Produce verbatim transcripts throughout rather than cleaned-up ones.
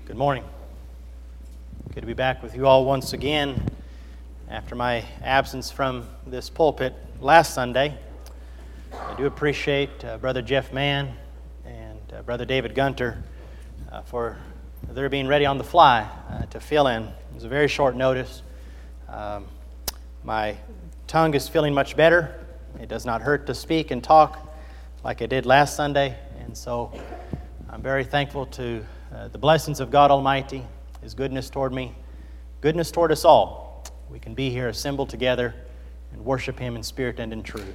Good morning. Good to be back with you all once again after my absence from this pulpit last Sunday. I do appreciate uh, Brother Jeff Mann and uh, Brother David Gunter uh, for their being ready on the fly uh, to fill in. It was a very short notice. Um, my tongue is feeling much better. It does not hurt to speak and talk like I did last Sunday, and so I'm very thankful to uh, the blessings of God Almighty, His goodness toward me, goodness toward us all. We can be here assembled together and worship Him in spirit and in truth.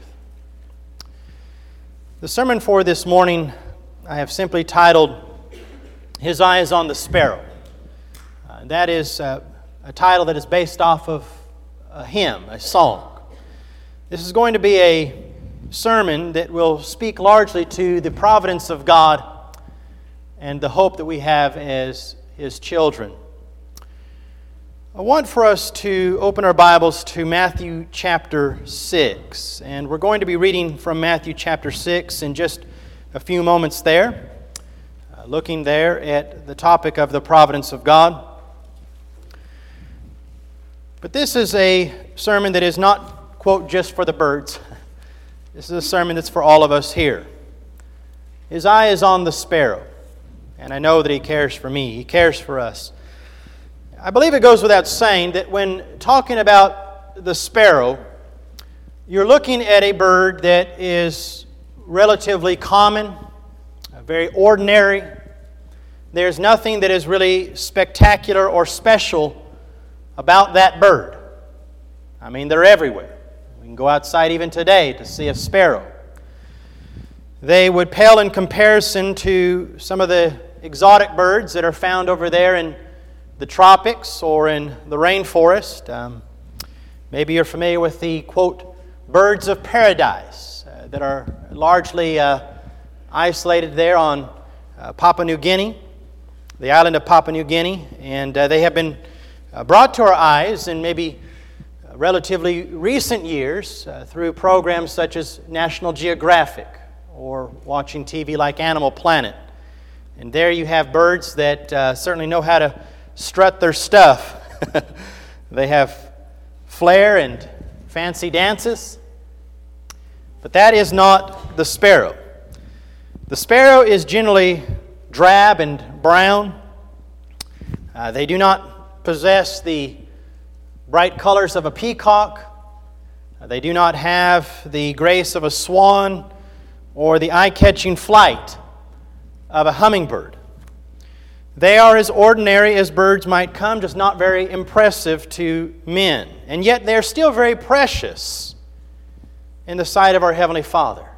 The sermon for this morning I have simply titled, His Eye is on the Sparrow. Uh, that is uh, a title that is based off of a hymn, a song. This is going to be a sermon that will speak largely to the providence of God and the hope that we have as His children. I want for us to open our Bibles to Matthew chapter six, and we're going to be reading from Matthew chapter six in just a few moments there, uh, looking there at the topic of the providence of God. But this is a sermon that is not, quote, just for the birds. This is a sermon that's for all of us here. His eye is on the sparrow, and I know that He cares for me. He cares for us. I believe it goes without saying that when talking about the sparrow, you're looking at a bird that is relatively common, very ordinary. There's nothing that is really spectacular or special about that bird. I mean, they're everywhere. We can go outside even today to see a sparrow. They would pale in comparison to some of the exotic birds that are found over there in the tropics or in the rainforest. Um, maybe you're familiar with the, quote, birds of paradise uh, that are largely uh, isolated there on uh, Papua New Guinea, the island of Papua New Guinea, and uh, they have been uh, brought to our eyes in maybe relatively recent years uh, through programs such as National Geographic or watching T V like Animal Planet. And there you have birds that uh, certainly know how to strut their stuff. They have flair and fancy dances. But that is not the sparrow. The sparrow is generally drab and brown. Uh, they do not possess the bright colors of a peacock. Uh, they do not have the grace of a swan or the eye-catching flight of a hummingbird. They are as ordinary as birds might come, just not very impressive to men. And yet they are still very precious in the sight of our Heavenly Father.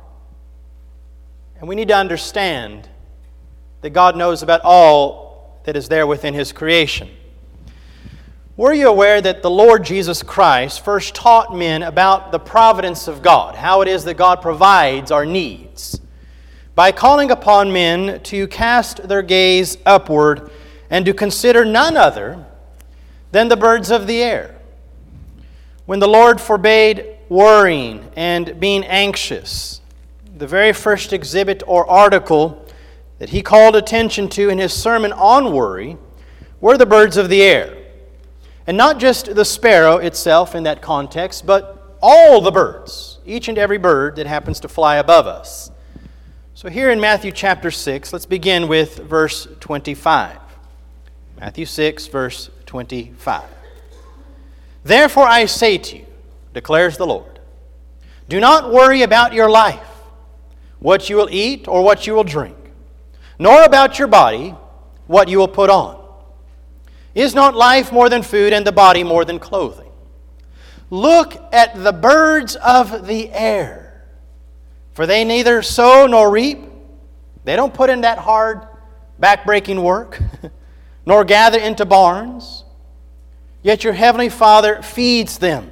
And we need to understand that God knows about all that is there within His creation. Were you aware that the Lord Jesus Christ first taught men about the providence of God, how it is that God provides our needs, by calling upon men to cast their gaze upward and to consider none other than the birds of the air? When the Lord forbade worrying and being anxious, the very first exhibit or article that He called attention to in His sermon on worry were the birds of the air. And not just the sparrow itself in that context, but all the birds, each and every bird that happens to fly above us. So here in Matthew chapter six, let's begin with verse twenty-five. Matthew six, verse twenty-five. Therefore I say to you, declares the Lord, do not worry about your life, what you will eat or what you will drink, nor about your body, what you will put on. Is not life more than food and the body more than clothing? Look at the birds of the air. For they neither sow nor reap. They don't put in that hard, back-breaking work, nor gather into barns. Yet your heavenly Father feeds them.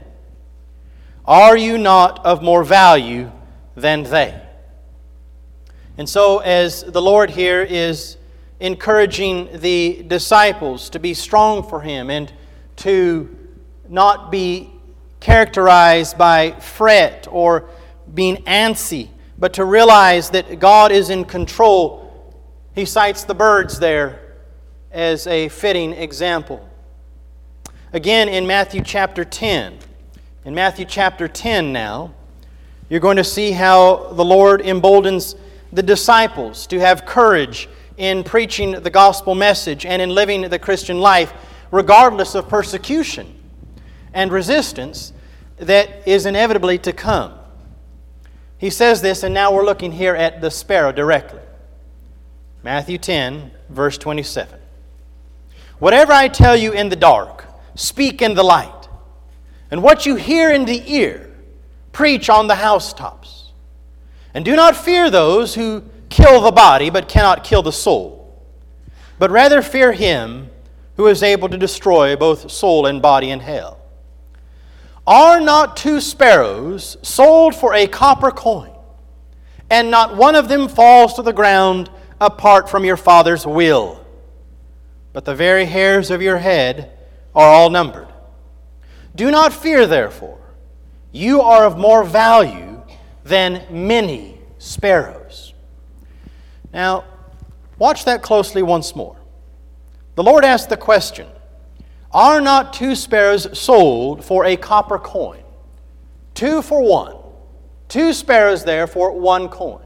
Are you not of more value than they? And so as the Lord here is encouraging the disciples to be strong for Him and to not be characterized by fret or being antsy, but to realize that God is in control. He cites the birds there as a fitting example. Again, in Matthew chapter ten, in Matthew chapter ten now, you're going to see how the Lord emboldens the disciples to have courage in preaching the gospel message and in living the Christian life, regardless of persecution and resistance that is inevitably to come. He says this, and now we're looking here at the sparrow directly. Matthew ten, verse twenty-seven. Whatever I tell you in the dark, speak in the light. And what you hear in the ear, preach on the housetops. And do not fear those who kill the body, but cannot kill the soul. But rather fear him who is able to destroy both soul and body in hell. Are not two sparrows sold for a copper coin, and not one of them falls to the ground apart from your Father's will? But the very hairs of your head are all numbered. Do not fear, therefore. You are of more value than many sparrows. Now, watch that closely once more. The Lord asked the question, are not two sparrows sold for a copper coin? Two for one. Two sparrows there for one coin.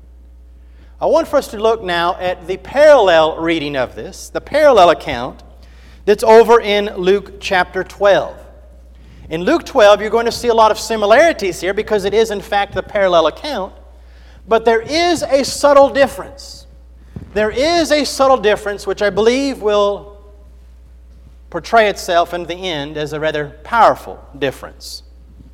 I want for us to look now at the parallel reading of this, the parallel account that's over in Luke chapter twelve. In Luke twelve, you're going to see a lot of similarities here because it is in fact the parallel account, but there is a subtle difference. There is a subtle difference which I believe will portray itself in the end as a rather powerful difference.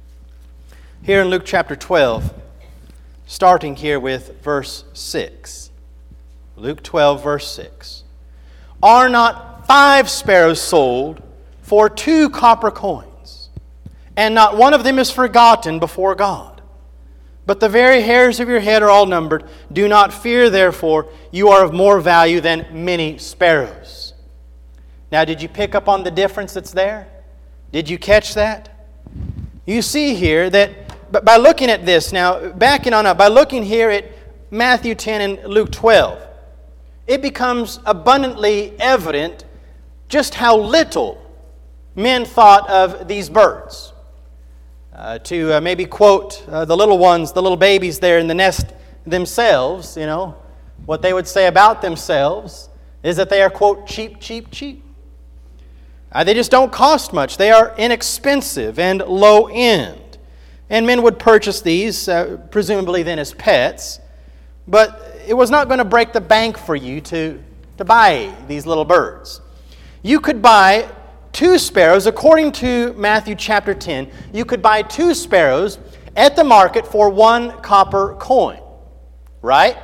Here in Luke chapter twelve, starting here with verse six. Luke twelve, verse six. Are not five sparrows sold for two copper coins? And not one of them is forgotten before God. But the very hairs of your head are all numbered. Do not fear, therefore, you are of more value than many sparrows. Now, did you pick up on the difference that's there? Did you catch that? You see here that but by looking at this, now backing on up, by looking here at Matthew ten and Luke twelve, it becomes abundantly evident just how little men thought of these birds. Uh, to uh, maybe quote uh, the little ones, the little babies there in the nest themselves, you know, what they would say about themselves is that they are, quote, cheap, cheap, cheap. Uh, they just don't cost much. They are inexpensive and low end. And men would purchase these, uh, presumably then as pets, but it was not going to break the bank for you to, to buy these little birds. You could buy two sparrows, according to Matthew chapter ten, you could buy two sparrows at the market for one copper coin, right?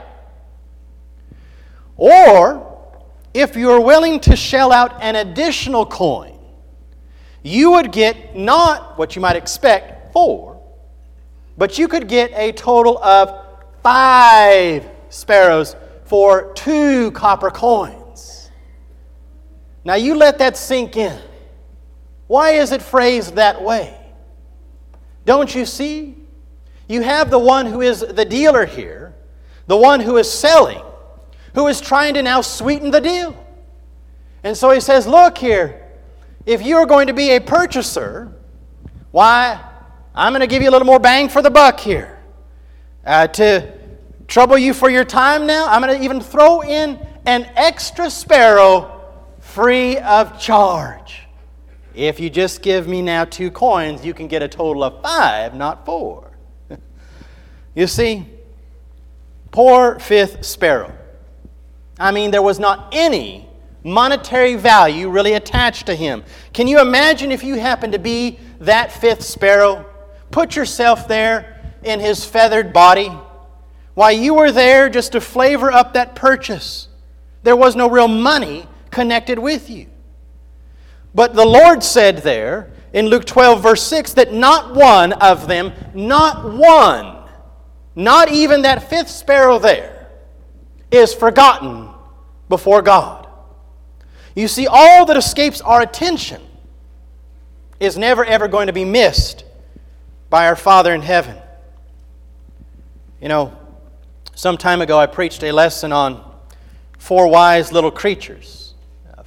Or, if you're willing to shell out an additional coin, you would get not what you might expect, four, but you could get a total of five sparrows for two copper coins. Now you let that sink in. Why is it phrased that way? Don't you see? You have the one who is the dealer here, the one who is selling, who is trying to now sweeten the deal. And so he says, look here, if you are going to be a purchaser, why, I'm going to give you a little more bang for the buck here. Uh, to trouble you for your time now, I'm going to even throw in an extra sparrow free of charge. If you just give me now two coins, you can get a total of five, not four. You see, poor fifth sparrow. I mean, there was not any monetary value really attached to him. Can you imagine if you happened to be that fifth sparrow? Put yourself there in his feathered body. Why, you were there just to flavor up that purchase. There was no real money connected with you. But the Lord said there in Luke twelve, verse six, that not one of them, not one, not even that fifth sparrow there, is forgotten before God. You see, all that escapes our attention is never ever going to be missed by our Father in heaven. You know, some time ago I preached a lesson on four wise little creatures.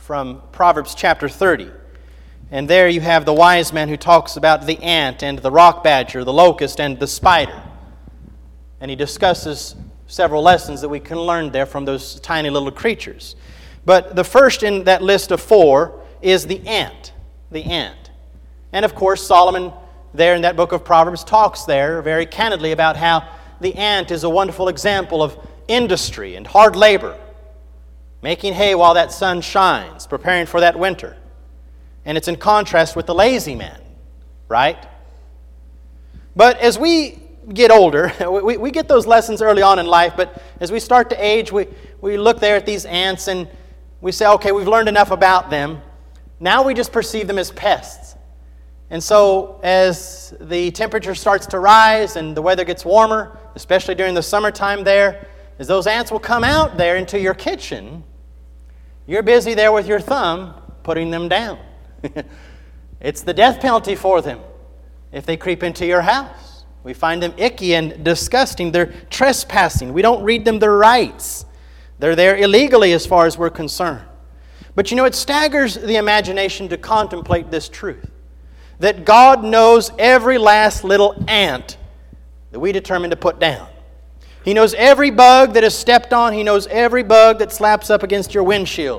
from Proverbs chapter thirty. And there you have the wise man who talks about the ant and the rock badger, the locust and the spider. And he discusses several lessons that we can learn there from those tiny little creatures. But the first in that list of four is the ant. The ant. And of course, Solomon there in that book of Proverbs talks there very candidly about how the ant is a wonderful example of industry and hard labor, making hay while that sun shines, preparing for that winter. And it's in contrast with the lazy man, right? But as we get older, we, we get those lessons early on in life, but as we start to age, we, we look there at these ants and we say, okay, we've learned enough about them. Now we just perceive them as pests. And so as the temperature starts to rise and the weather gets warmer, especially during the summertime there, as those ants will come out there into your kitchen, you're busy there with your thumb putting them down. It's the death penalty for them if they creep into your house. We find them icky and disgusting. They're trespassing. We don't read them their rights. They're there illegally as far as we're concerned. But you know, it staggers the imagination to contemplate this truth, that God knows every last little ant that we determine to put down. He knows every bug that is stepped on. He knows every bug that slaps up against your windshield.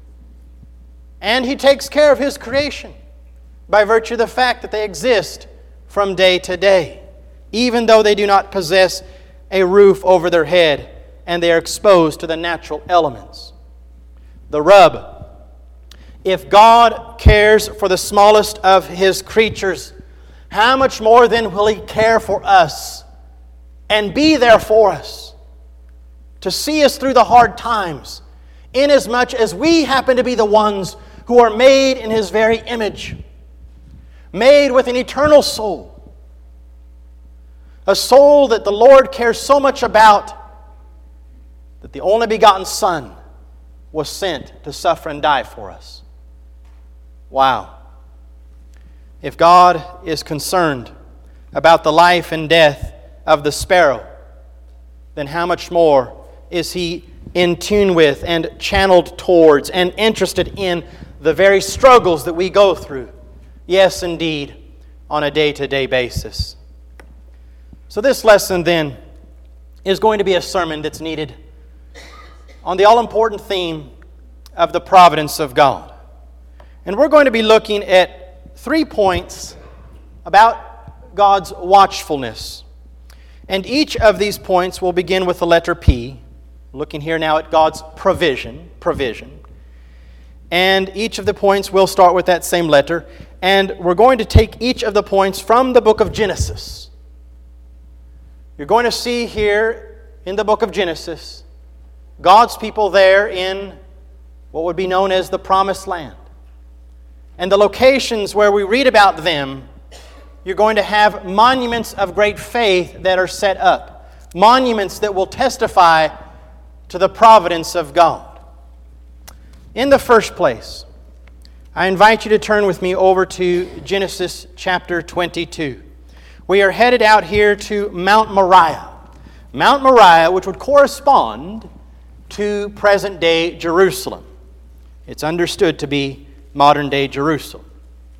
And He takes care of His creation by virtue of the fact that they exist from day to day, even though they do not possess a roof over their head and they are exposed to the natural elements. The rub: if God cares for the smallest of His creatures, how much more then will He care for us and be there for us to see us through the hard times, inasmuch as we happen to be the ones who are made in His very image, made with an eternal soul, a soul that the Lord cares so much about that the only begotten Son was sent to suffer and die for us. Wow. If God is concerned about the life and death of the sparrow, then how much more is He in tune with and channeled towards and interested in the very struggles that we go through, yes, indeed, on a day-to-day basis. So this lesson then is going to be a sermon that's needed on the all-important theme of the providence of God. And we're going to be looking at three points about God's watchfulness. And each of these points will begin with the letter P, looking here now at God's provision, provision. And each of the points will start with that same letter. And we're going to take each of the points from the book of Genesis. You're going to see here in the book of Genesis God's people there in what would be known as the Promised Land. And the locations where we read about them, you're going to have monuments of great faith that are set up. Monuments that will testify to the providence of God. In the first place, I invite you to turn with me over to Genesis chapter twenty-two. We are headed out here to Mount Moriah. Mount Moriah, which would correspond to present-day Jerusalem. It's understood to be modern-day Jerusalem.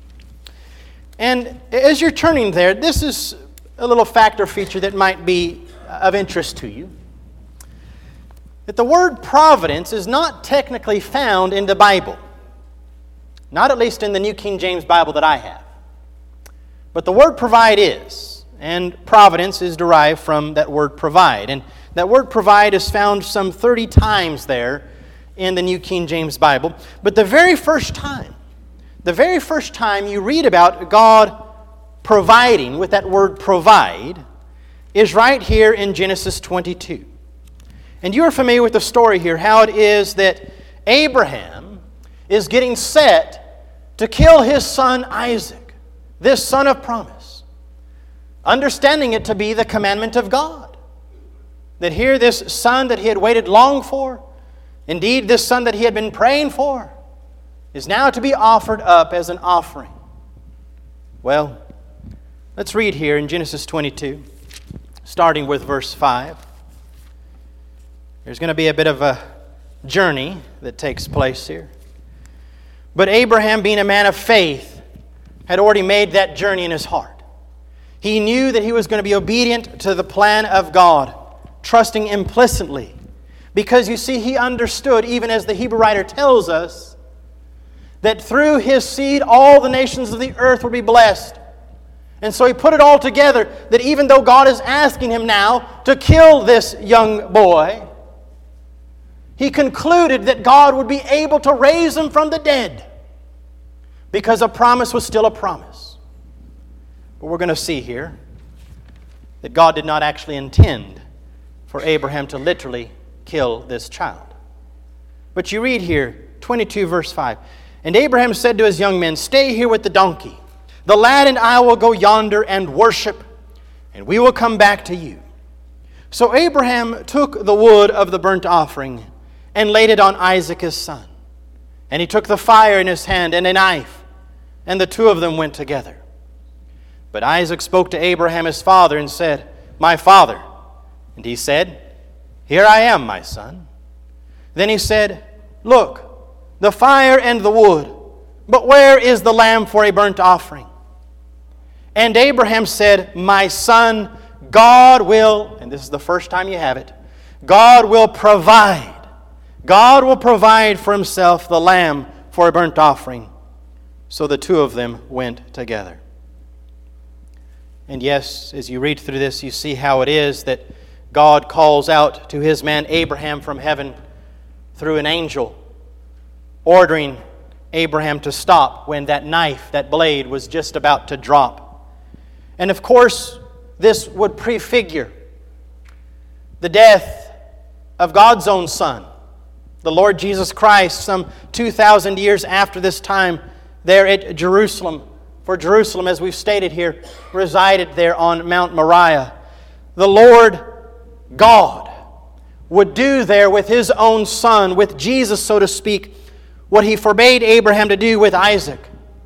And as you're turning there, this is a little fact or feature that might be of interest to you. That the word providence is not technically found in the Bible. Not at least in the New King James Bible that I have. But the word provide is. And providence is derived from that word provide. And that word provide is found some thirty times there in the New King James Bible. But the very first time, the very first time you read about God providing with that word provide is right here in Genesis twenty-two. And you are familiar with the story here, how it is that Abraham is getting set to kill his son Isaac, this son of promise, understanding it to be the commandment of God. That here this son that he had waited long for, indeed this son that he had been praying for, is now to be offered up as an offering. Well, let's read here in Genesis twenty-two, starting with verse five. There's going to be a bit of a journey that takes place here. But Abraham, being a man of faith, had already made that journey in his heart. He knew that he was going to be obedient to the plan of God, trusting implicitly. Because you see, he understood, even as the Hebrew writer tells us, that through his seed all the nations of the earth would be blessed. And so he put it all together, that even though God is asking him now to kill this young boy, he concluded that God would be able to raise him from the dead, because a promise was still a promise. But we're going to see here that God did not actually intend for Abraham to literally kill this child. But you read here, twenty-two verse five, "And Abraham said to his young men, 'Stay here with the donkey. The lad and I will go yonder and worship, and we will come back to you.' So Abraham took the wood of the burnt offering and laid it on Isaac his son. And he took the fire in his hand and a knife, and the two of them went together. But Isaac spoke to Abraham his father and said, 'My father.' And he said, 'Here I am, my son.' Then he said, 'Look, the fire and the wood, but where is the lamb for a burnt offering?' And Abraham said, 'My son, God will,'" and this is the first time you have it, "God will provide. God will provide for himself the lamb for a burnt offering.' So the two of them went together." And yes, as you read through this, you see how it is that God calls out to his man Abraham from heaven through an angel, ordering Abraham to stop when that knife, that blade, was just about to drop. And of course, this would prefigure the death of God's own Son, the Lord Jesus Christ, some two thousand years after this time, there at Jerusalem. For Jerusalem, as we've stated here, resided there on Mount Moriah. The Lord God would do there with his own Son, with Jesus, so to speak, what he forbade Abraham to do with Isaac.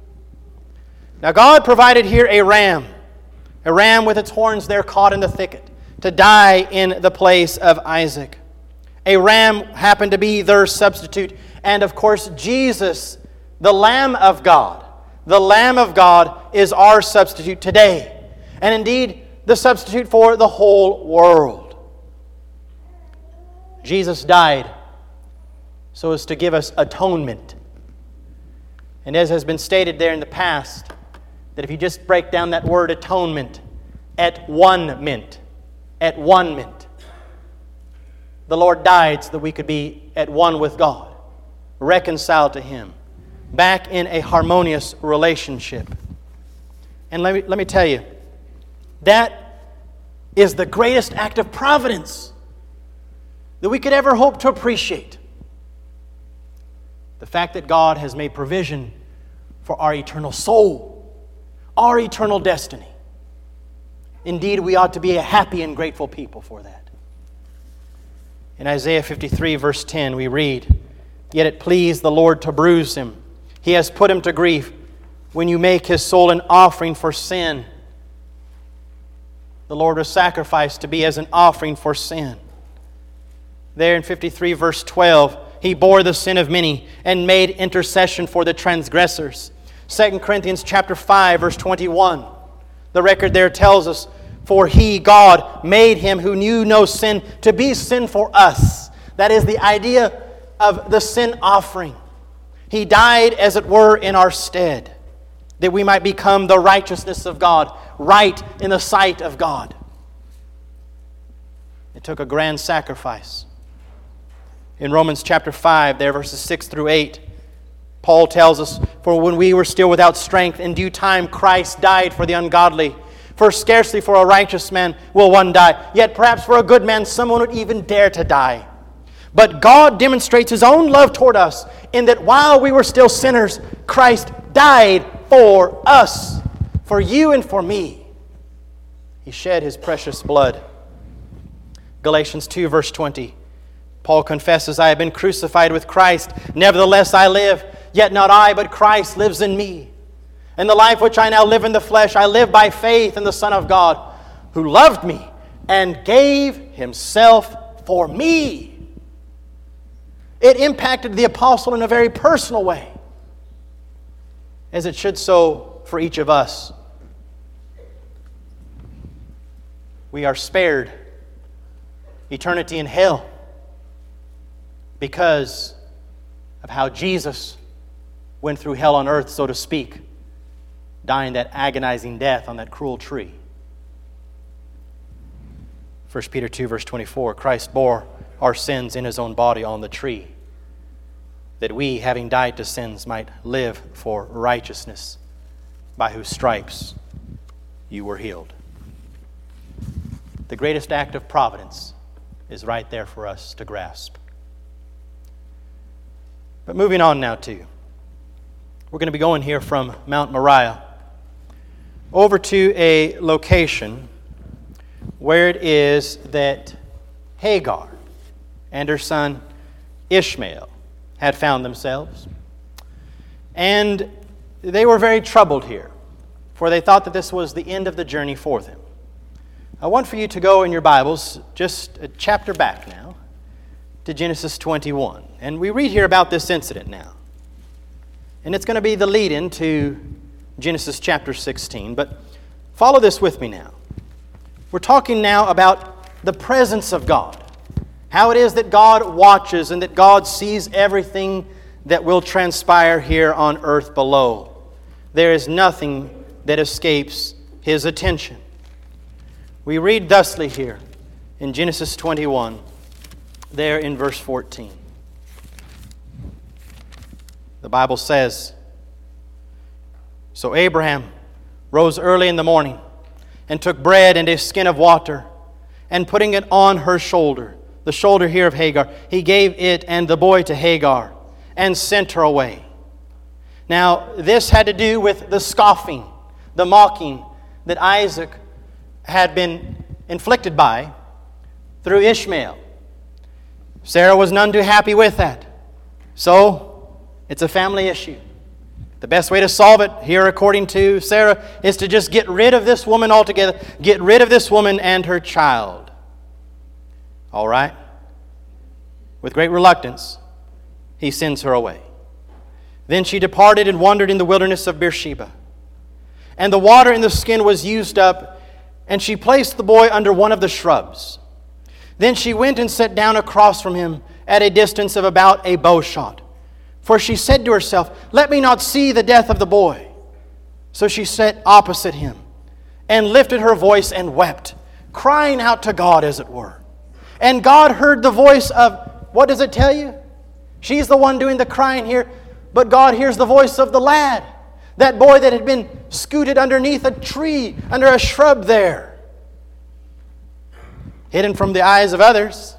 Now God provided here a ram, a ram with its horns there caught in the thicket, to die in the place of Isaac. A ram happened to be their substitute. And of course, Jesus, the Lamb of God, the Lamb of God is our substitute today. And indeed, the substitute for the whole world. Jesus died so as to give us atonement. And as has been stated there in the past, that if you just break down that word atonement, at one mint, at one mint, the Lord died so that we could be at one with God, reconciled to him, back in a harmonious relationship. And let me, let me tell you, that is the greatest act of providence that we could ever hope to appreciate. The fact that God has made provision for our eternal soul, our eternal destiny. Indeed, we ought to be a happy and grateful people for that. In Isaiah fifty-three, verse ten, we read, "Yet it pleased the Lord to bruise him. He has put him to grief. When you make his soul an offering for sin." The Lord was sacrificed to be as an offering for sin. There in fifty-three, verse twelve, "He bore the sin of many and made intercession for the transgressors." Second Corinthians chapter five, verse twenty-one. The record there tells us, "For he, God, made him who knew no sin to be sin for us." That is the idea of the sin offering. He died, as it were, in our stead, that we might become the righteousness of God, right in the sight of God. It took a grand sacrifice. In Romans chapter five, there verses six through eight, Paul tells us, "For when we were still without strength, in due time Christ died for the ungodly. For scarcely for a righteous man will one die, yet perhaps for a good man someone would even dare to die. But God demonstrates his own love toward us, in that while we were still sinners, Christ died for us, for you and for me. He shed his precious blood." Galatians two, verse twenty. Paul confesses, "I have been crucified with Christ. Nevertheless I live, yet not I, but Christ lives in me. And the life which I now live in the flesh, I live by faith in the Son of God, who loved me and gave himself for me." It impacted the apostle in a very personal way. as it should so for each of us. We are spared eternity in hell because of how Jesus went through hell on earth, so to speak, dying that agonizing death on that cruel tree. First Peter two, verse twenty-four, Christ bore our sins in His own body on the tree, that we, having died to sins, might live for righteousness, by whose stripes you were healed. The greatest act of providence is right there for us to grasp. But moving on now to, we're going to be going here from Mount Moriah over to a location where it is that Hagar and her son Ishmael had found themselves. And they were very troubled here, for they thought that this was the end of the journey for them. I want for you to go in your Bibles just a chapter back now to Genesis twenty-one. And we read here about this incident now. And it's going to be the lead-in to Genesis chapter sixteen. But follow this with me now. We're talking now about the presence of God. How it is that God watches and that God sees everything that will transpire here on earth below. There is nothing that escapes His attention. We read thusly here in Genesis twenty-one, there in verse fourteen. The Bible says, So Abraham rose early in the morning and took bread and a skin of water, and putting it on her shoulder, the shoulder here of Hagar, he gave it and the boy to Hagar and sent her away. Now, this had to do with the scoffing, the mocking that Isaac had been inflicted by through Ishmael. Sarah was none too happy with that. So, it's a family issue. The best way to solve it here, according to Sarah, is to just get rid of this woman altogether. Get rid of this woman and her child. All right? With great reluctance, he sends her away. Then she departed and wandered in the wilderness of Beersheba. And the water in the skin was used up, and she placed the boy under one of the shrubs. Then she went and sat down across from him at a distance of about a bow shot. For she said to herself, Let me not see the death of the boy. So she sat opposite him and lifted her voice and wept, crying out to God, as it were. And God heard the voice of, what does it tell you? She's the one doing the crying here, but God hears the voice of the lad, that boy that had been scooted underneath a tree, under a shrub there, hidden from the eyes of others.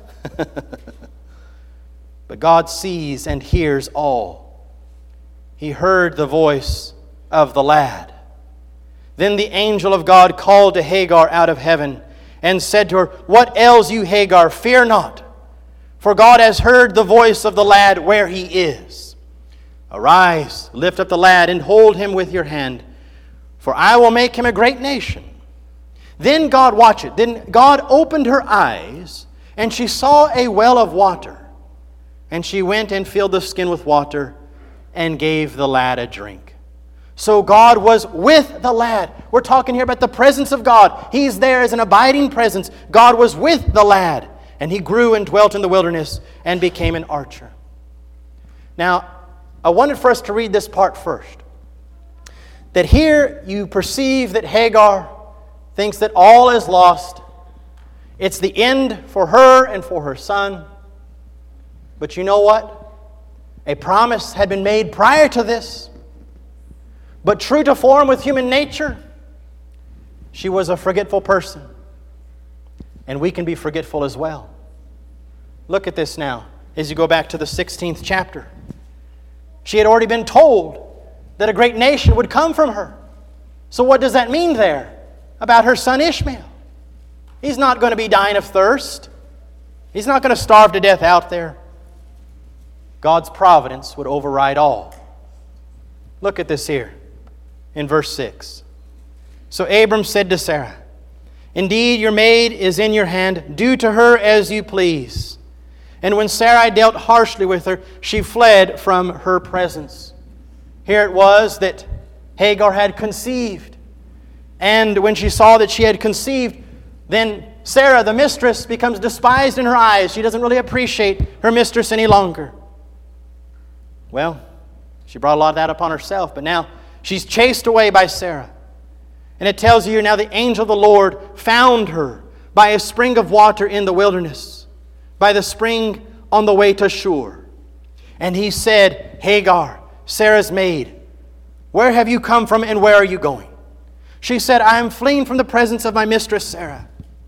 But God sees and hears all. He heard the voice of the lad. Then the angel of God called to Hagar out of heaven and said to her, What ails you, Hagar? Fear not, for God has heard the voice of the lad where he is. Arise, lift up the lad, and hold him with your hand, for I will make him a great nation. Then God, watch it, then God opened her eyes, and she saw a well of water. And she went and filled the skin with water and gave the lad a drink. So God was with the lad. We're talking here about the presence of God. He's there as an abiding presence. God was with the lad. And he grew and dwelt in the wilderness and became an archer. Now, I wanted for us to read this part first. That here you perceive that Hagar thinks that all is lost. It's the end for her and for her son. But you know what? A promise had been made prior to this. But true to form with human nature, she was a forgetful person. And we can be forgetful as well. Look at this now, as you go back to the sixteenth chapter. She had already been told that a great nation would come from her. So what does that mean there about her son Ishmael? He's not going to be dying of thirst. He's not going to starve to death out there. God's providence would override all. Look at this here in verse six. So Abram said to Sarah, Indeed, your maid is in your hand. Do to her as you please. And when Sarai dealt harshly with her, she fled from her presence. Here it was that Hagar had conceived. And when she saw that she had conceived, then Sarah, the mistress, becomes despised in her eyes. She doesn't really appreciate her mistress any longer. Well, she brought a lot of that upon herself, but now she's chased away by Sarah. And it tells you here, now the angel of the Lord found her by a spring of water in the wilderness, by the spring on the way to Shur. And he said, Hagar, Sarah's maid, where have you come from and where are you going? She said, I am fleeing from the presence of my mistress Sarah.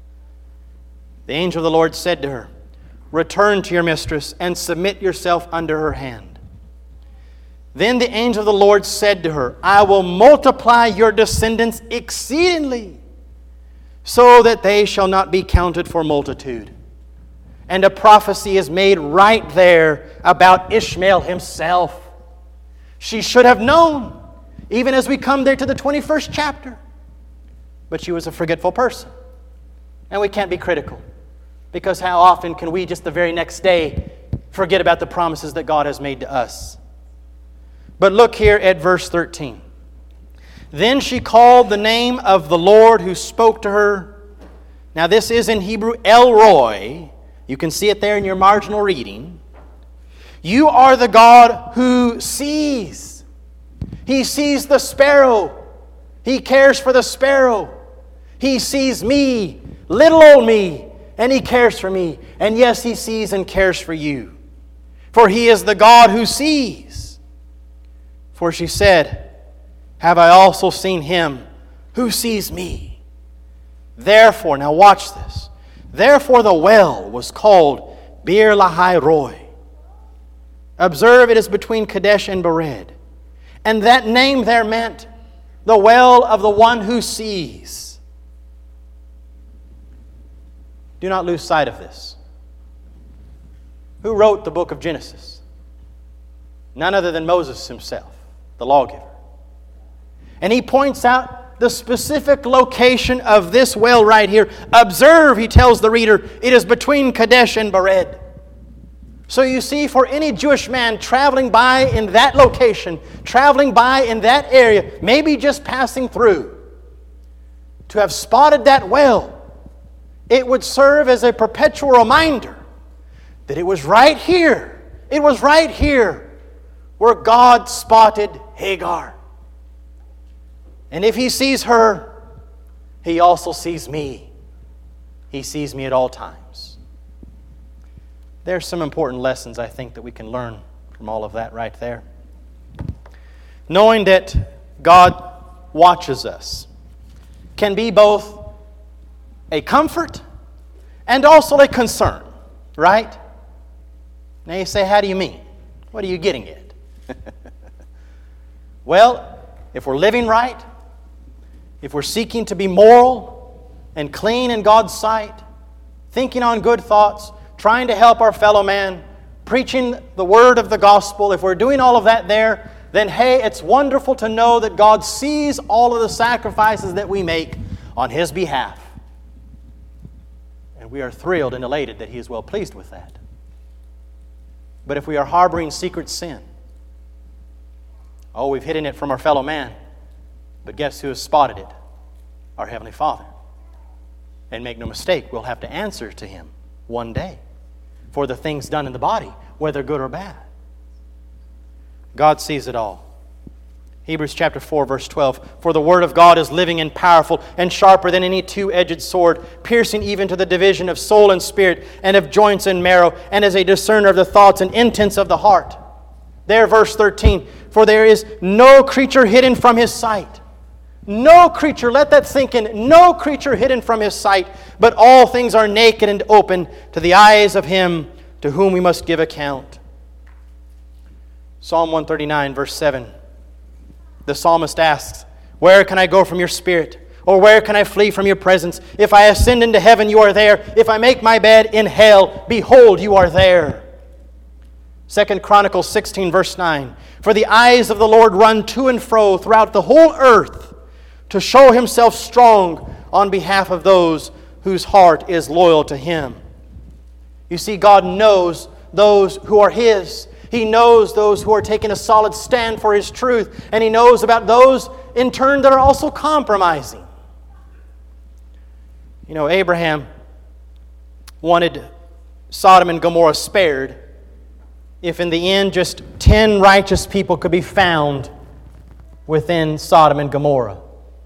The angel of the Lord said to her, return to your mistress and submit yourself under her hand. Then the angel of the Lord said to her, I will multiply your descendants exceedingly, so that they shall not be counted for multitude. And a prophecy is made right there about Ishmael himself. She should have known, even as we come there to the twenty-first chapter. But she was a forgetful person. And we can't be critical, because how often can we just the very next day forget about the promises that God has made to us? But look here at verse thirteen. Then she called the name of the Lord who spoke to her. Now this is in Hebrew El Roi. You can see it there in your marginal reading. You are the God who sees. He sees the sparrow. He cares for the sparrow. He sees me, little old me, and He cares for me. And yes, He sees and cares for you. For He is the God who sees. For she said, have I also seen Him who sees me? Therefore, now watch this. Therefore the well was called Beer Lahai Roi. Observe, it is between Kadesh and Bered. And that name there meant the well of the one who sees. Do not lose sight of this. Who wrote the book of Genesis? None other than Moses himself, the lawgiver. And he points out the specific location of this well right here. Observe, he tells the reader, it is between Kadesh and Bered. So you see, for any Jewish man traveling by in that location, traveling by in that area, maybe just passing through, to have spotted that well, it would serve as a perpetual reminder that it was right here, it was right here where God spotted Hagar. And if He sees her, He also sees me. He sees me at all times. There's some important lessons, I think, that we can learn from all of that right there. Knowing that God watches us can be both a comfort and also a concern, right? Now you say, how do you mean? What are you getting at? Well, if we're living right, if we're seeking to be moral and clean in God's sight, thinking on good thoughts, trying to help our fellow man, preaching the word of the gospel, if we're doing all of that there, then hey, it's wonderful to know that God sees all of the sacrifices that we make on His behalf. And we are thrilled and elated that He is well pleased with that. But if we are harboring secret sin, oh, we've hidden it from our fellow man, but guess who has spotted it? Our Heavenly Father. And make no mistake, we'll have to answer to Him one day for the things done in the body, whether good or bad. God sees it all. Hebrews chapter four, verse twelve. For the word of God is living and powerful and sharper than any two-edged sword, piercing even to the division of soul and spirit and of joints and marrow, and is a discerner of the thoughts and intents of the heart. There, verse thirteen. For there is no creature hidden from His sight. No creature, let that sink in. No creature hidden from His sight, but all things are naked and open to the eyes of Him to whom we must give account. Psalm one thirty-nine, verse seven. The psalmist asks, where can I go from your spirit? Or where can I flee from your presence? If I ascend into heaven, you are there. If I make my bed in hell, behold, you are there. Second Chronicles sixteen, verse nine. For the eyes of the Lord run to and fro throughout the whole earth to show Himself strong on behalf of those whose heart is loyal to Him. You see, God knows those who are His, He knows those who are taking a solid stand for His truth. And He knows about those, in turn, that are also compromising. You know, Abraham wanted Sodom and Gomorrah spared if in the end just ten righteous people could be found within Sodom and Gomorrah.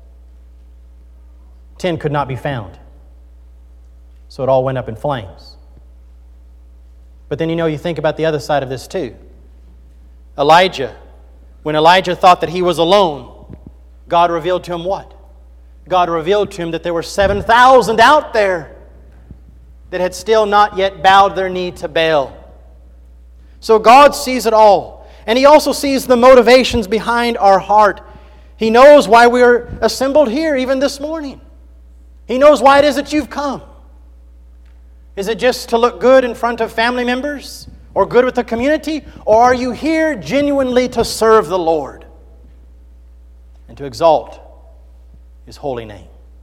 Ten could not be found. So it all went up in flames. But then, you know, you think about the other side of this too. Elijah, when Elijah thought that he was alone, God revealed to him what? God revealed to him that there were seven thousand out there that had still not yet bowed their knee to Baal. So God sees it all. And He also sees the motivations behind our heart. He knows why we are assembled here even this morning. He knows why it is that you've come. Is it just to look good in front of family members or good with the community? Or are you here genuinely to serve the Lord and to exalt His holy name?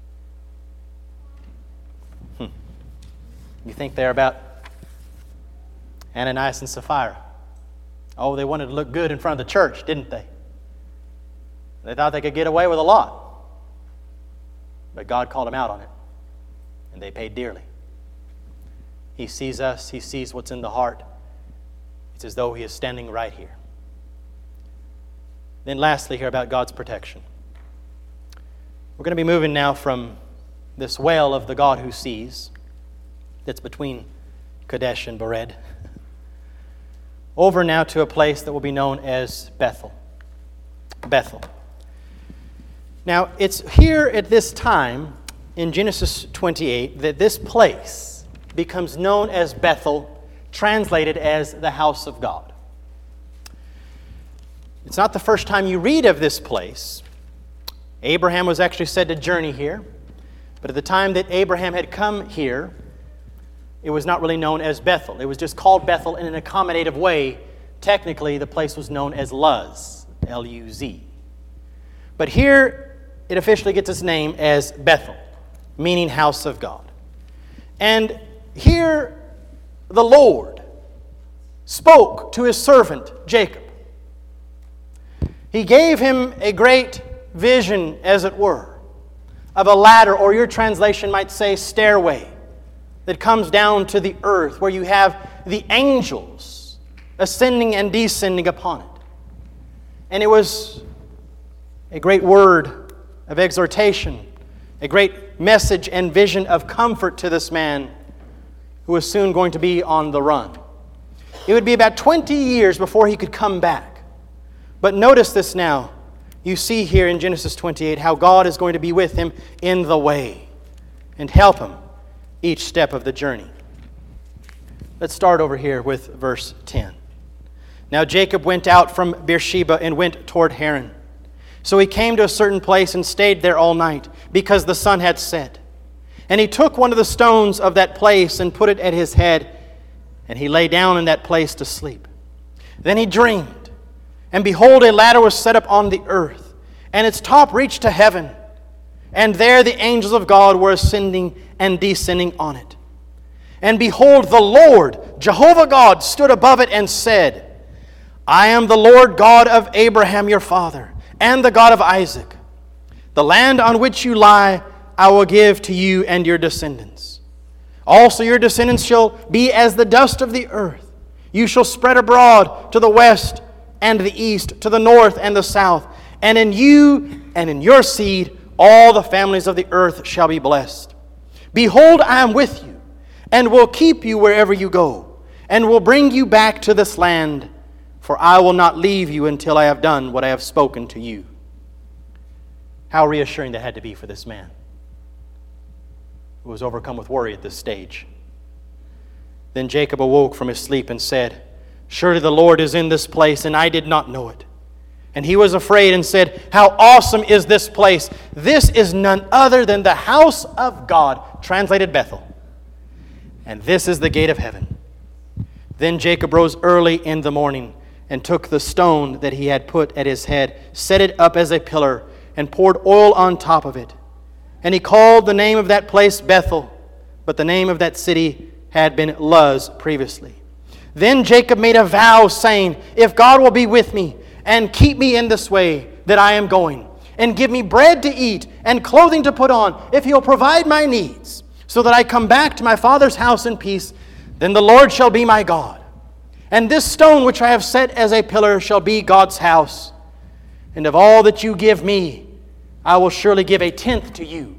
Hmm. You think they're about Ananias and Sapphira? Oh, they wanted to look good in front of the church, didn't they? They thought they could get away with a lot. But God called them out on it, and they paid dearly. He sees us. He sees what's in the heart. It's as though He is standing right here. Then lastly here about God's protection. We're going to be moving now from this well of the God who sees that's between Kadesh and Bered over now to a place that will be known as Bethel. Bethel. Now, it's here at this time in Genesis twenty-eight that this place becomes known as Bethel, translated as the house of God. It's not the first time you read of this place. Abraham was actually said to journey here, but at the time that Abraham had come here, it was not really known as Bethel. It was just called Bethel in an accommodative way. Technically, the place was known as Luz, L U Z. But here, it officially gets its name as Bethel, meaning house of God. And here, the Lord spoke to His servant, Jacob. He gave him a great vision, as it were, of a ladder, or your translation might say stairway, that comes down to the earth, where you have the angels ascending and descending upon it. And it was a great word of exhortation, a great message and vision of comfort to this man who was soon going to be on the run. It would be about twenty years before he could come back. But notice this now. You see here in Genesis twenty-eight how God is going to be with him in the way and help him each step of the journey. Let's start over here with verse ten. Now Jacob went out from Beersheba and went toward Haran. So he came to a certain place and stayed there all night, because the sun had set. And he took one of the stones of that place and put it at his head, and he lay down in that place to sleep. Then he dreamed, and behold, a ladder was set up on the earth, and its top reached to heaven. And there the angels of God were ascending and descending on it. And behold, the Lord, Jehovah God, stood above it and said, I am the Lord God of Abraham your father, and the God of Isaac. The land on which you lie I will give to you and your descendants. Also your descendants shall be as the dust of the earth. You shall spread abroad to the west and the east, to the north and the south. And in you and in your seed all the families of the earth shall be blessed. Behold, I am with you, and will keep you wherever you go, and will bring you back to this land, for I will not leave you until I have done what I have spoken to you. How reassuring that had to be for this man, who was overcome with worry at this stage. Then Jacob awoke from his sleep and said, Surely the Lord is in this place, and I did not know it. And he was afraid and said, How awesome is this place! This is none other than the house of God, translated Bethel. And this is the gate of heaven. Then Jacob rose early in the morning and took the stone that he had put at his head, set it up as a pillar, and poured oil on top of it. And he called the name of that place Bethel, but the name of that city had been Luz previously. Then Jacob made a vow, saying, if God will be with me and keep me in this way that I am going, and give me bread to eat and clothing to put on, if He will provide my needs, so that I come back to my father's house in peace, then the Lord shall be my God. And this stone which I have set as a pillar shall be God's house. And of all that you give me, I will surely give a tenth to you.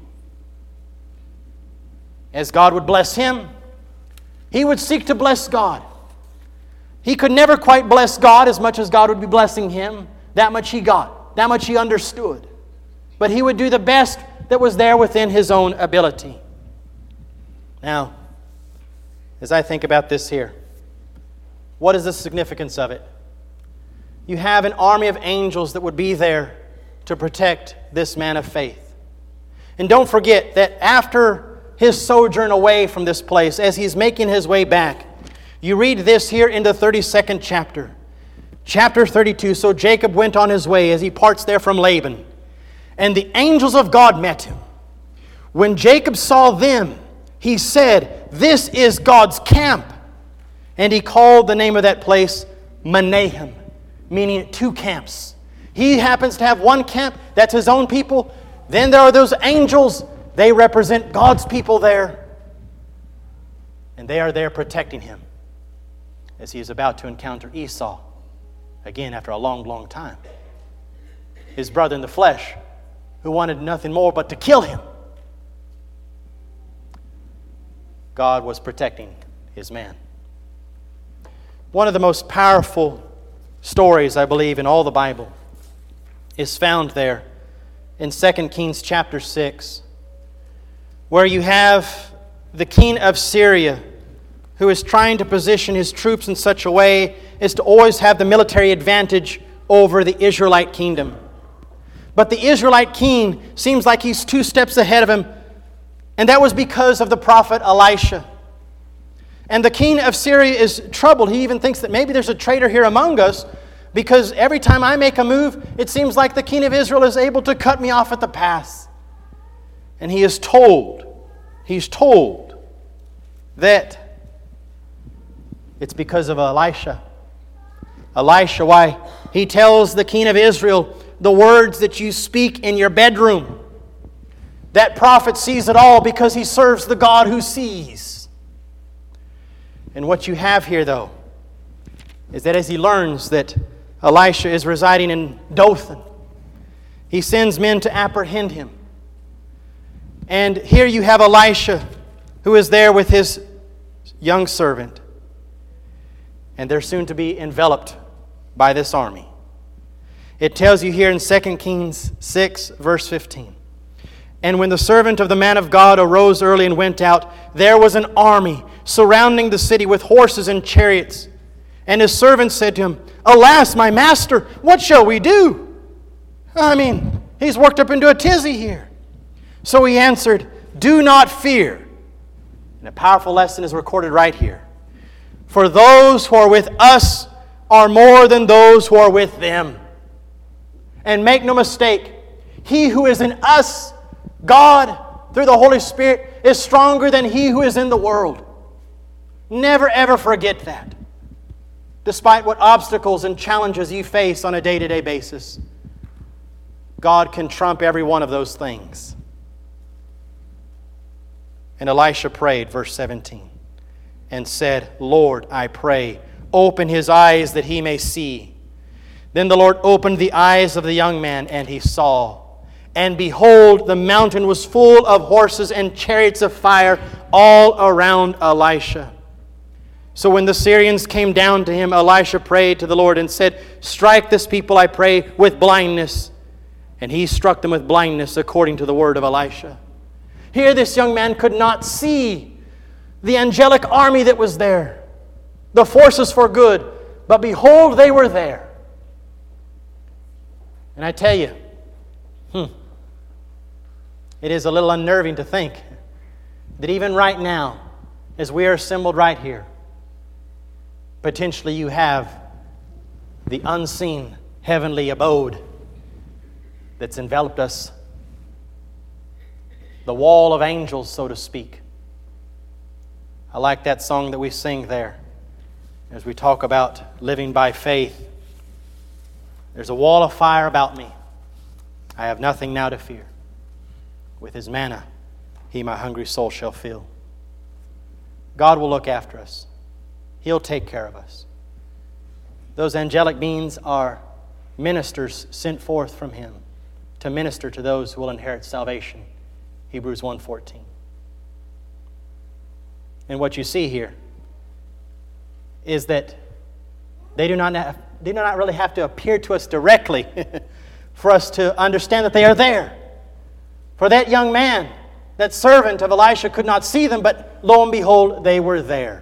As God would bless him, he would seek to bless God. He could never quite bless God as much as God would be blessing him. That much he got. That much he understood. But he would do the best that was there within his own ability. Now, as I think about this here, what is the significance of it? You have an army of angels that would be there to protect this man of faith. And don't forget that after his sojourn away from this place, as he's making his way back, you read this here in the thirty-second chapter. Chapter thirty-two, so Jacob went on his way as he parts there from Laban. And the angels of God met him. When Jacob saw them, he said, this is God's camp. And he called the name of that place Menahem, meaning two camps. He happens to have one camp, that's his own people. Then there are those angels, they represent God's people there. And they are there protecting him as he is about to encounter Esau, again after a long, long time. His brother in the flesh, who wanted nothing more but to kill him. God was protecting his man. One of the most powerful stories, I believe, in all the Bible is found there in Second Kings chapter six, where you have the king of Syria who is trying to position his troops in such a way as to always have the military advantage over the Israelite kingdom. But the Israelite king seems like he's two steps ahead of him, and that was because of the prophet Elisha. And the king of Syria is troubled. He even thinks that maybe there's a traitor here among us, because every time I make a move, it seems like the king of Israel is able to cut me off at the pass. And he is told, he's told that it's because of Elisha. Elisha, why? He tells the king of Israel, the words that you speak in your bedroom. That prophet sees it all because he serves the God who sees. And what you have here, though, is that as he learns that Elisha is residing in Dothan, he sends men to apprehend him. And here you have Elisha, who is there with his young servant. And they're soon to be enveloped by this army. It tells you here in Second Kings six, verse fifteen. And when the servant of the man of God arose early and went out, there was an army surrounding the city with horses and chariots. And his servant said to him, alas, my master, what shall we do? I mean, he's worked up into a tizzy here. So he answered, do not fear. And a powerful lesson is recorded right here. For those who are with us are more than those who are with them. And make no mistake, he who is in us, God, through the Holy Spirit, is stronger than he who is in the world. Never ever forget that. Despite what obstacles and challenges you face on a day-to-day basis, God can trump every one of those things. And Elisha prayed, verse seventeen, and said, Lord, I pray, open his eyes that he may see. Then the Lord opened the eyes of the young man, and he saw. And behold, the mountain was full of horses and chariots of fire all around Elisha. So when the Syrians came down to him, Elisha prayed to the Lord and said, strike this people, I pray, with blindness. And he struck them with blindness according to the word of Elisha. Here this young man could not see the angelic army that was there, the forces for good, but behold, they were there. And I tell you, hmm, it is a little unnerving to think that even right now, as we are assembled right here, potentially you have the unseen heavenly abode that's enveloped us, the wall of angels, so to speak. I like that song that we sing there. As we talk about living by faith, there's a wall of fire about me. I have nothing now to fear. With His manna, He my hungry soul shall fill. God will look after us. He'll take care of us. Those angelic beings are ministers sent forth from Him to minister to those who will inherit salvation. Hebrews one fourteen. And what you see here is that they do not have, they do not really have to appear to us directly for us to understand that they are there. For that young man, that servant of Elisha, could not see them, but lo and behold, they were there.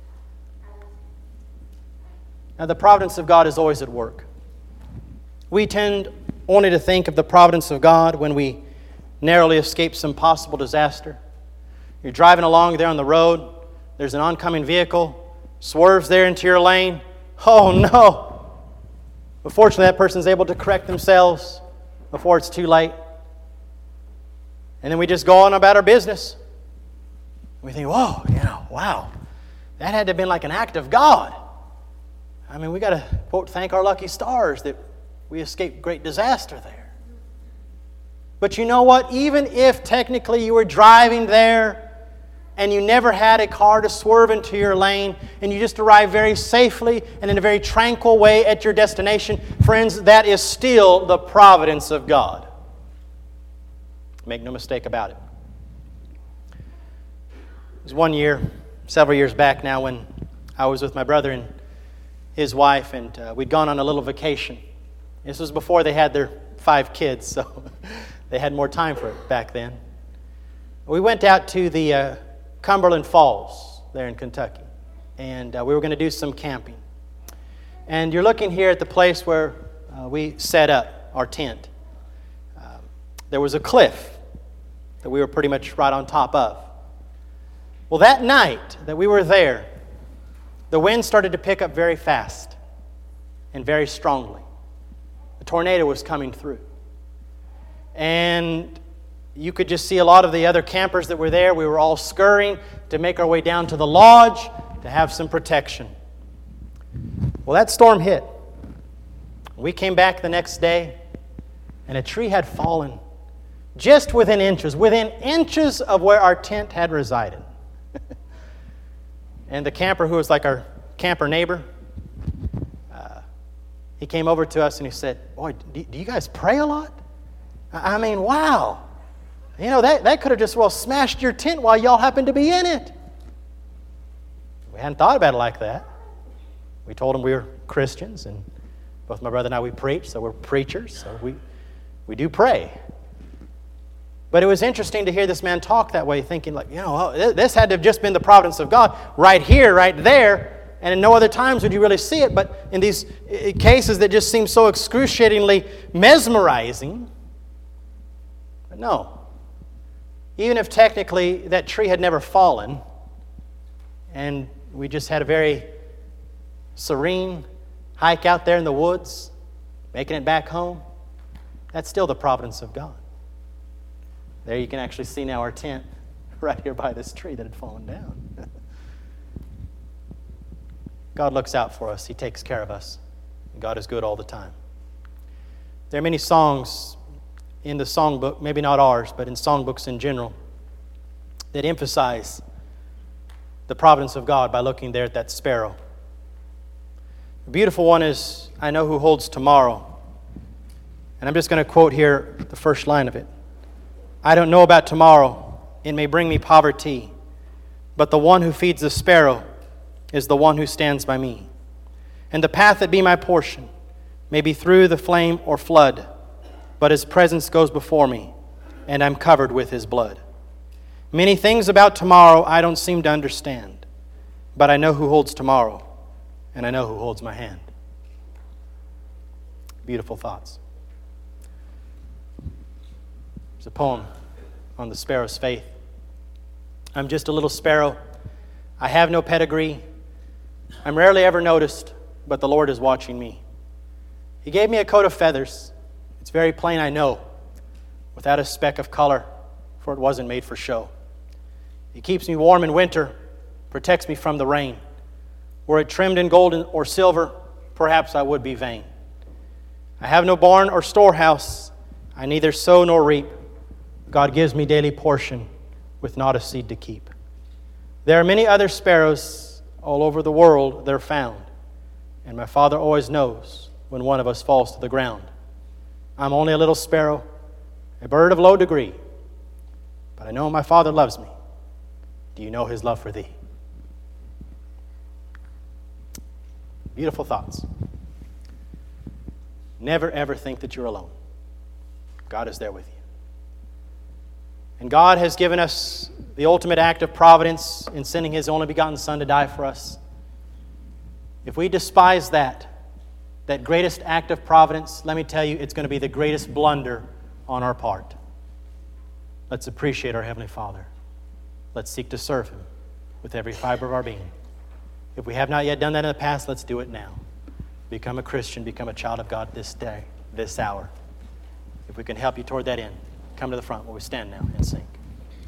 Now, the providence of God is always at work. We tend only to think of the providence of God when we narrowly escape some possible disaster. You're driving along there on the road, there's an oncoming vehicle, swerves there into your lane. Oh no! But fortunately, that person's able to correct themselves before it's too late. And then we just go on about our business. We think, whoa, you know, wow, that had to have been like an act of God. I mean, we got to, quote, thank our lucky stars that we escaped great disaster there. But you know what? Even if technically you were driving there and you never had a car to swerve into your lane, and you just arrived very safely and in a very tranquil way at your destination, friends, that is still the providence of God. Make no mistake about it. It was one year, several years back now, when I was with my brother and his wife, and uh, we'd gone on a little vacation. This was before they had their five kids, so they had more time for it back then. We went out to the uh, Cumberland Falls there in Kentucky, and uh, we were going to do some camping. And you're looking here at the place where uh, we set up our tent. Uh, there was a cliff that we were pretty much right on top of. Well, that night that we were there, the wind started to pick up very fast and very strongly. The tornado was coming through. And you could just see a lot of the other campers that were there. We were all scurrying to make our way down to the lodge to have some protection. Well, that storm hit. We came back the next day, and a tree had fallen just within inches, within inches of where our tent had resided. And the camper, who was like our camper neighbor, uh, he came over to us and he said, "Boy, do, do you guys pray a lot? I mean, wow. You know, that, that could have just well smashed your tent while y'all happened to be in it." We hadn't thought about it like that. We told him we were Christians, and both my brother and I, we preach, so we're preachers, so we, we do pray. But it was interesting to hear this man talk that way, thinking like, you know, oh, this had to have just been the providence of God right here, right there, and in no other times would you really see it. But in these cases that just seem so excruciatingly mesmerizing, but no. Even if technically that tree had never fallen, and we just had a very serene hike out there in the woods, making it back home, that's still the providence of God. There you can actually see now our tent right here by this tree that had fallen down. God looks out for us. He takes care of us. And God is good all the time. There are many songs in the songbook, maybe not ours, but in songbooks in general, that emphasize the providence of God by looking there at that sparrow. The beautiful one is, "I know who holds tomorrow." And I'm just going to quote here the first line of it. "I don't know about tomorrow. It may bring me poverty. But the one who feeds the sparrow is the one who stands by me. And the path that be my portion may be through the flame or flood. But His presence goes before me, and I'm covered with His blood. Many things about tomorrow I don't seem to understand. But I know who holds tomorrow, and I know who holds my hand." Beautiful thoughts. There's a poem on the sparrow's faith. "I'm just a little sparrow. I have no pedigree. I'm rarely ever noticed, but the Lord is watching me. He gave me a coat of feathers. It's very plain, I know, without a speck of color, for it wasn't made for show. He keeps me warm in winter, protects me from the rain. Were it trimmed in gold or silver, perhaps I would be vain. I have no barn or storehouse. I neither sow nor reap. God gives me daily portion with not a seed to keep. There are many other sparrows all over the world they're found, and my Father always knows when one of us falls to the ground. I'm only a little sparrow, a bird of low degree, but I know my Father loves me. Do you know His love for thee? Beautiful thoughts. Never ever think that you're alone. God is there with you. And God has given us the ultimate act of providence in sending His only begotten Son to die for us. If we despise that, that greatest act of providence, let me tell you, it's going to be the greatest blunder on our part. Let's appreciate our Heavenly Father. Let's seek to serve Him with every fiber of our being. If we have not yet done that in the past, let's do it now. Become a Christian, become a child of God this day, this hour. If we can help you toward that end, come to the front where we stand now and sing.